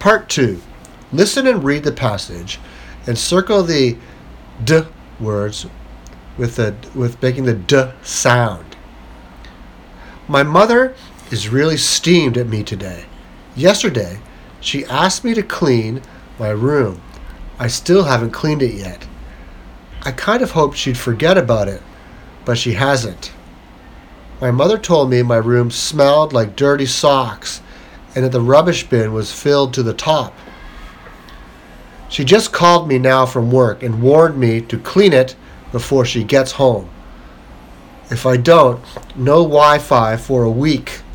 Part 2. Listen and read the passage and circle the d words with making the d sound. My mother is really steamed at me today. Yesterday, she asked me to clean my room. I still haven't cleaned it yet. I kind of hoped she'd forget about it, but she hasn't. My mother told me my room smelled like dirty socks and that the rubbish bin was filled to the top. She just called me now from work and warned me to clean it before she gets home. If I don't, no Wi-Fi for a week.